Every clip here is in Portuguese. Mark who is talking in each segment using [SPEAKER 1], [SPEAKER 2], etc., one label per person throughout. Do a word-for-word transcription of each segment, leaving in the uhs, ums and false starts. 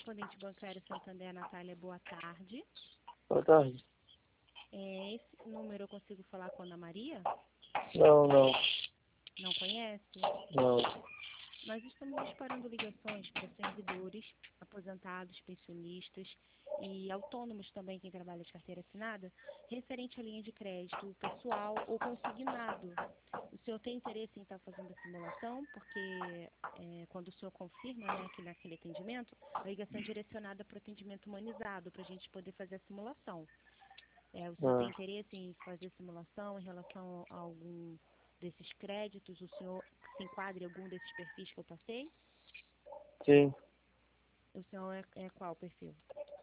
[SPEAKER 1] correspondente bancário Santander, Natália, boa tarde.
[SPEAKER 2] Boa tarde.
[SPEAKER 1] É, esse número eu consigo falar com a Ana Maria?
[SPEAKER 2] Não, não,
[SPEAKER 1] Não conhece?
[SPEAKER 2] não.
[SPEAKER 1] Nós estamos disparando ligações para servidores, aposentados, pensionistas e autônomos também, quem trabalha de carteira assinada, referente à linha de crédito pessoal ou consignado. O senhor tem interesse em estar fazendo a simulação? Porque é, quando o senhor confirma, né, que naquele atendimento, a ligação é direcionada para o atendimento humanizado, para a gente poder fazer a simulação. É, o senhor
[SPEAKER 2] Ah,
[SPEAKER 1] tem interesse em fazer simulação em relação a algum desses créditos? O senhor se enquadra em algum desses perfis que eu passei?
[SPEAKER 2] sim.
[SPEAKER 1] O senhor é, é qual perfil?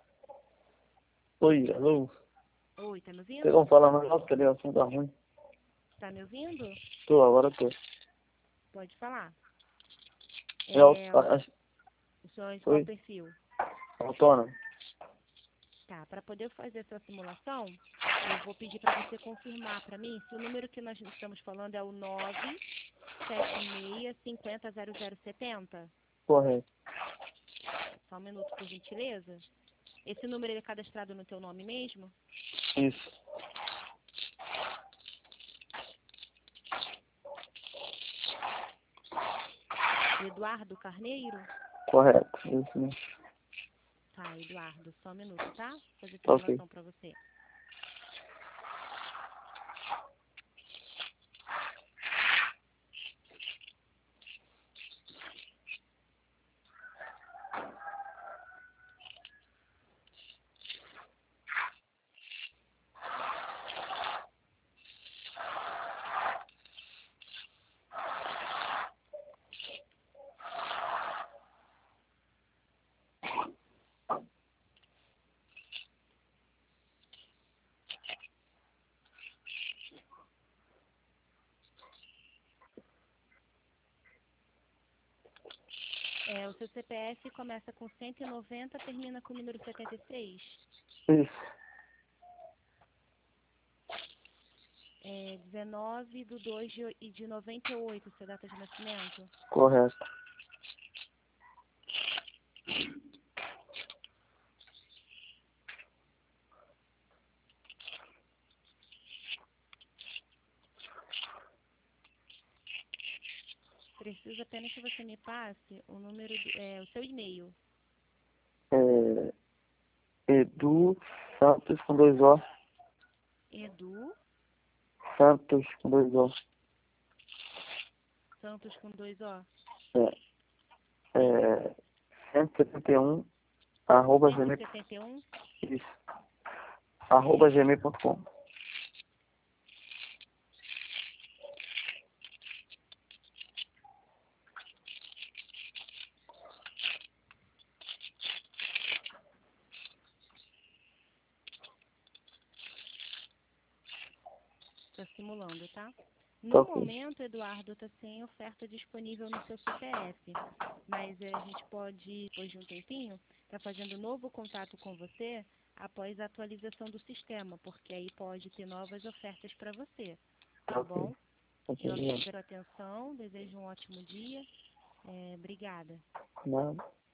[SPEAKER 2] Oi, alô?
[SPEAKER 1] Oi, tá me
[SPEAKER 2] Tem
[SPEAKER 1] ouvindo?
[SPEAKER 2] como falar mais alto que a ligação tá ruim?
[SPEAKER 1] Tá me ouvindo?
[SPEAKER 2] Tô, agora tô.
[SPEAKER 1] Pode falar.
[SPEAKER 2] É aut-
[SPEAKER 1] É,
[SPEAKER 2] ah,
[SPEAKER 1] o,
[SPEAKER 2] ah,
[SPEAKER 1] o senhor é de qual
[SPEAKER 2] Oi,
[SPEAKER 1] perfil?
[SPEAKER 2] autônomo.
[SPEAKER 1] Tá, para poder fazer essa simulação, eu vou pedir para você confirmar para mim se o número que nós estamos falando é o nove sete seis cinco zero zero zero sete zero.
[SPEAKER 2] Correto.
[SPEAKER 1] Só um minuto, por gentileza. Esse número ele é cadastrado no teu nome mesmo?
[SPEAKER 2] Isso.
[SPEAKER 1] Eduardo Carneiro?
[SPEAKER 2] Correto. Isso mesmo.
[SPEAKER 1] Tá, Eduardo, só um minuto, tá? Vou fazer a
[SPEAKER 2] Ok.
[SPEAKER 1] simulação para você. É, o seu C P F começa com cento e noventa, termina com o número setenta e seis.
[SPEAKER 2] Isso.
[SPEAKER 1] É dezenove de dois de, e de noventa e oito, sua data de nascimento.
[SPEAKER 2] Correto.
[SPEAKER 1] Preciso apenas que você me passe o número, do, é, o seu e-mail.
[SPEAKER 2] É, Edu Santos com dois O.
[SPEAKER 1] Edu
[SPEAKER 2] Santos com dois O.
[SPEAKER 1] Santos com dois O.
[SPEAKER 2] É, é, cento e setenta e um, arroba
[SPEAKER 1] cento e
[SPEAKER 2] gmail.
[SPEAKER 1] setenta e um.
[SPEAKER 2] Isso. Arroba gmail ponto com.
[SPEAKER 1] Estou simulando, tá?
[SPEAKER 2] Tá
[SPEAKER 1] No
[SPEAKER 2] ok.
[SPEAKER 1] momento, Eduardo, está sem oferta disponível no seu C P F, mas eh, a gente pode, depois de um tempinho, estar fazendo novo contato com você após a atualização do sistema, porque aí pode ter novas ofertas para você,
[SPEAKER 2] Tá
[SPEAKER 1] tá
[SPEAKER 2] ok.
[SPEAKER 1] bom? Eu
[SPEAKER 2] Ok.
[SPEAKER 1] agradeço pela atenção, desejo um ótimo dia, eh, obrigada.
[SPEAKER 2] Nada.